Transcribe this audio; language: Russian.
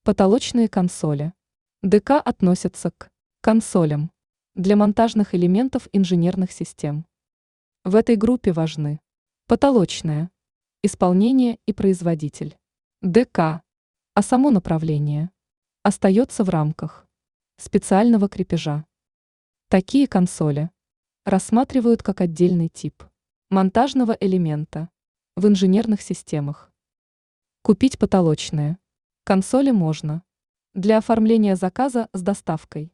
Потолочные консоли. ДК относятся к консолям для монтажных элементов инженерных систем. В этой группе важны потолочное исполнение и производитель ДК, а само направление остается в рамках специального крепежа. Такие консоли рассматривают как отдельный тип монтажного элемента в инженерных системах. Купить потолочные консоли можно для оформления заказа с доставкой